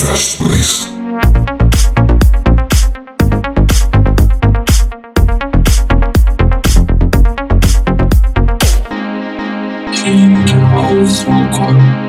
First Place. King House Record.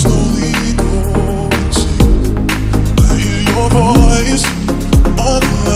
voice on the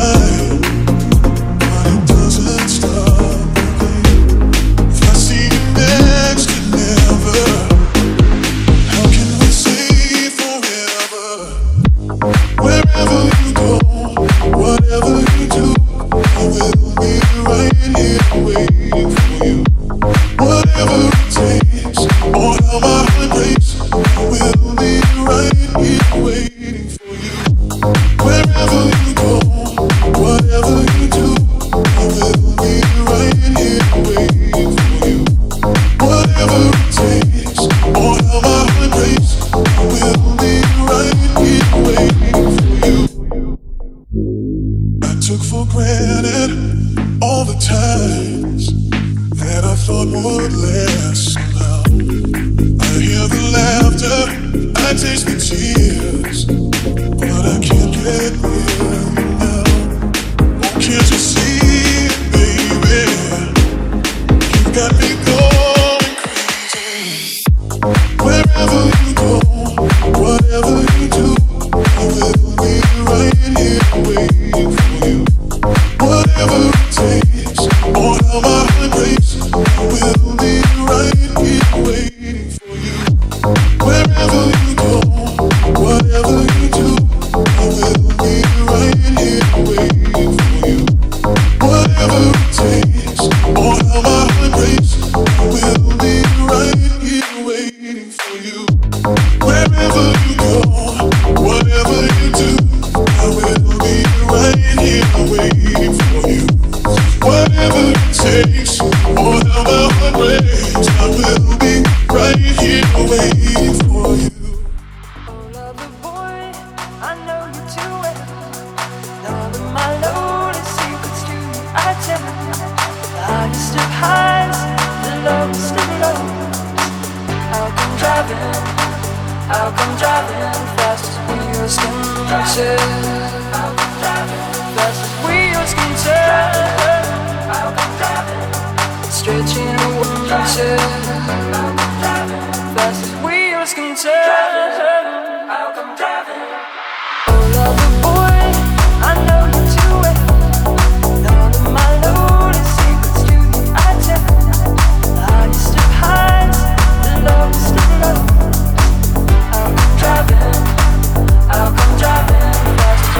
took for granted all the times that I thought would last somehow. I hear the laughter, I taste the tears, but I can't get near you now. Oh, can't you see, baby? You got me going crazy. Wherever you go, whatever you do, I will be right here waiting for you. Whatever it takes, or how my heart breaks, I will be right here waiting for you. Wherever you go, whatever you do, I will be right here waiting for you. Whatever it takes, or how my heart breaks, I will be right here waiting for you. Wherever you go, whatever you do, I will be right here waiting for you. Whatever it takes, or how my heart breaks, I will be right here waiting for you. Oh, lover boy, I know you too well. All of my lonely secrets to you I tell. The highest of highs, the lowest of lows. I'll come driving fast as wheels can turn. Fast as wheels can turn. I'll come driving, stretching a wonder. Fast as wheels can turn. I'll come driving. Oh, lover boy, I know you too well. All of my lonely secrets to you I tell. The highest of highs, the lowest of lows. I'll come driving fast.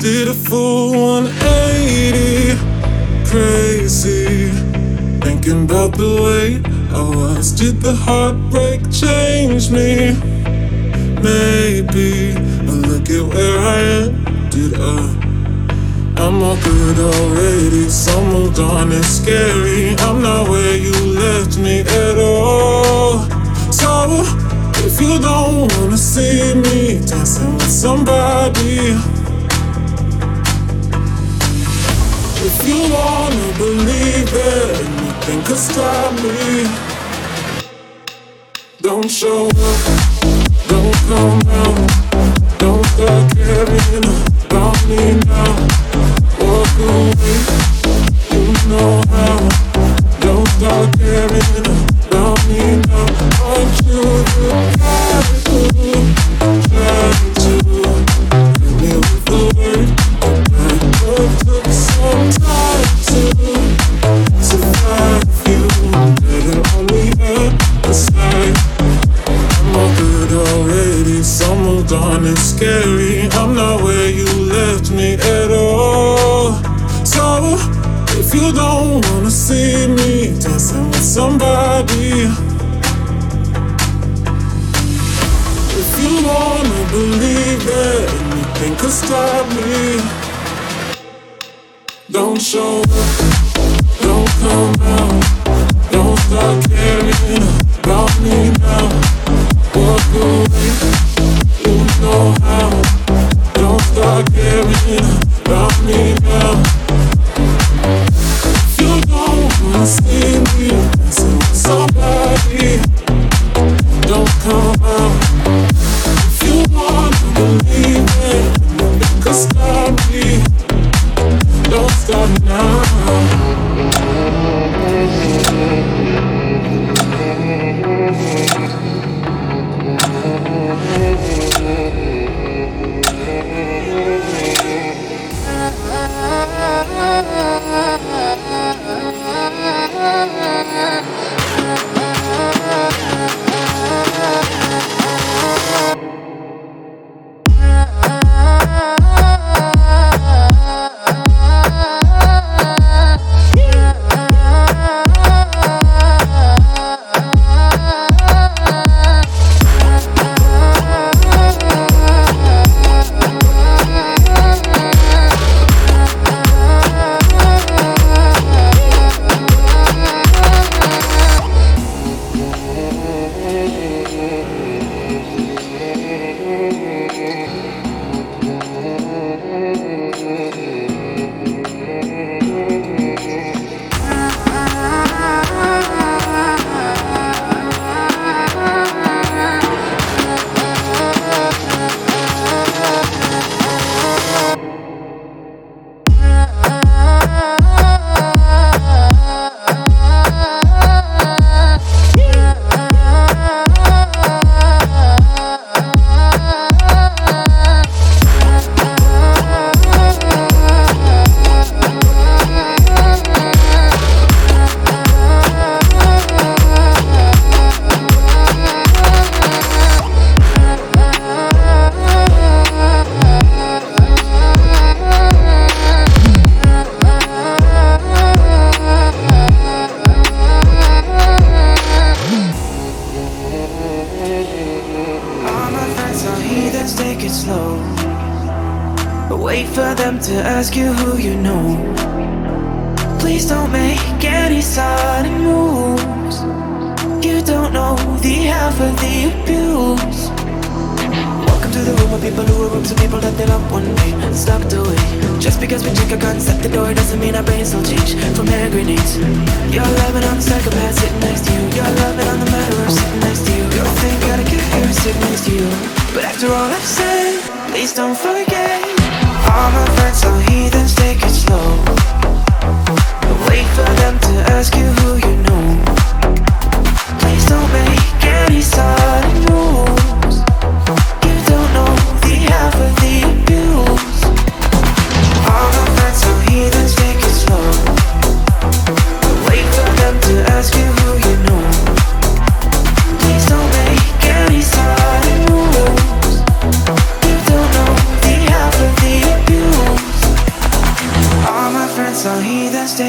Did a full 180, crazy. Thinking about the way I was. Did the heartbreak change me? Maybe. But look at where I ended up. I'm all good already. So moved on, it's scary. I'm not where you left me at all. So if you don't wanna see me dancing with somebody, if you wanna believe that anything could stop me, don't show up, don't come out, don't start caring about me now. Walk away, you know how. Don't start caring about me now. Aren't you the guy who tried to hit me with the word? But took some time to survive you. Better on the other side. I'm all good already. So moved on, it's scary. I'm not where you left me at all. So if you don't wanna see me dancing with somebody, if you wanna believe that anything could stop me, don't show up, don't come out, don't start caring about me now. Walk away, you know how. Don't start caring about me now. If you don't wanna see me dancing with somebody, don't come out. If you wanna believe it, you can stop me. Don't stop now.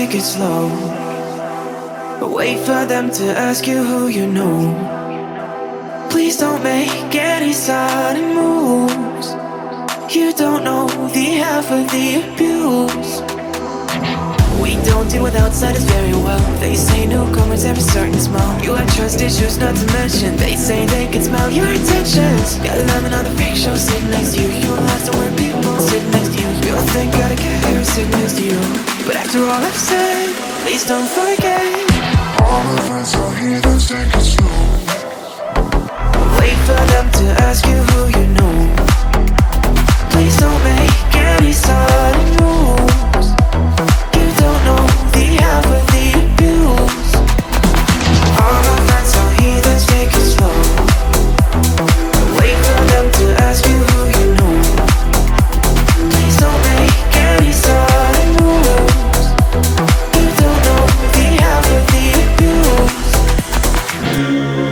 take it slow. Wait for them to ask you who you know. Please don't make any sudden moves. You don't know the half of the abuse. We don't deal with outsiders very well. They say newcomers have a certain smell. You have trust issues, not to mention they say they can smell your intentions. Got 11 other fake shows sitting next to you. You don't have to wear people sitting next to you. You don't think gotta get here sitting next to you. But after all I've said, please don't forget. All the friends are here, let's take it slow. Wait for them to ask you who you know. Please don't make any sudden moves. You don't know the half of the abuse. All my friends are here, let's take it slow. Wait for them to ask you who you know. Please don't make any sudden moves. You don't know the half of the abuse.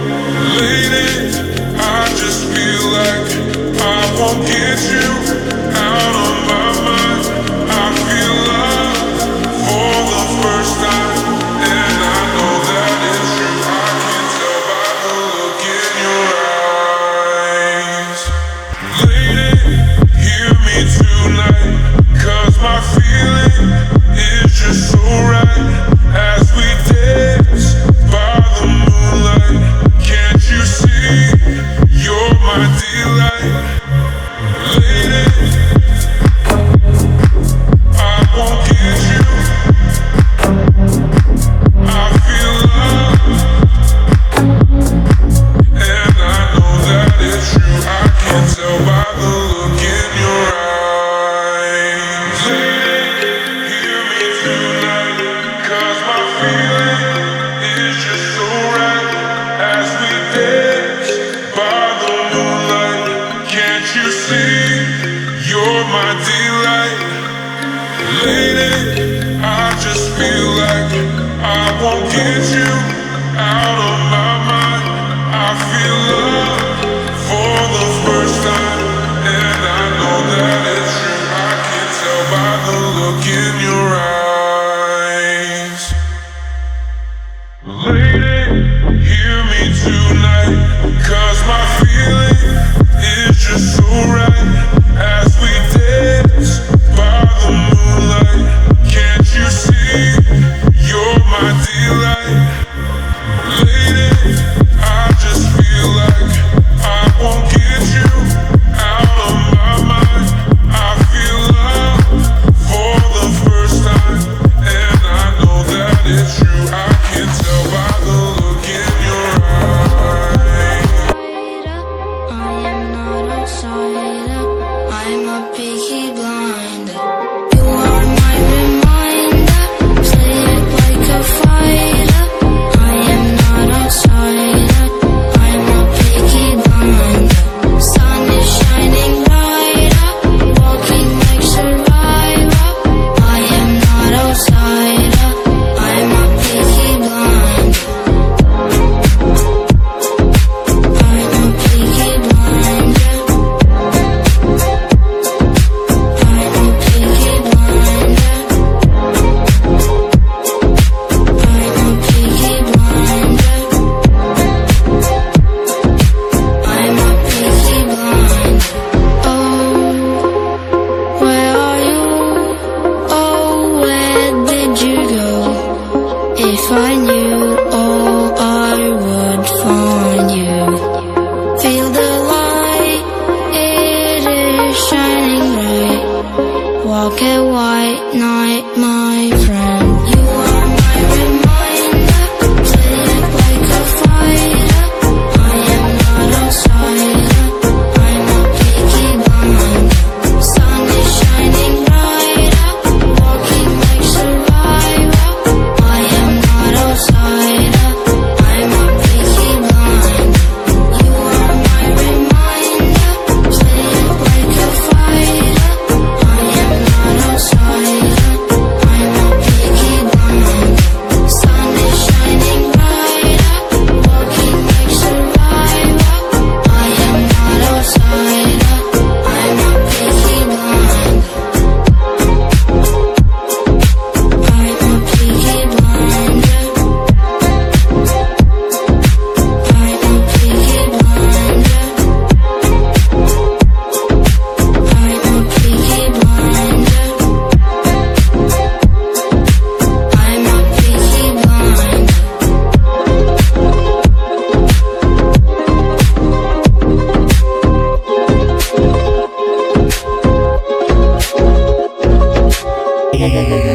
here.